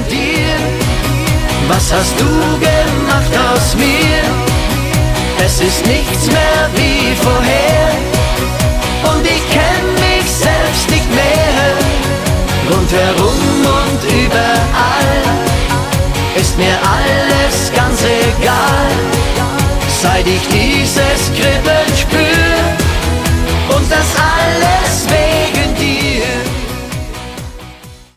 dir? Was hast du gemacht aus mir? Es ist nichts mehr wie vorher und ich kenn mich selbst nicht mehr. Rundherum und überall ist mir alles ganz egal, seit ich dieses Kribbeln spür und das alles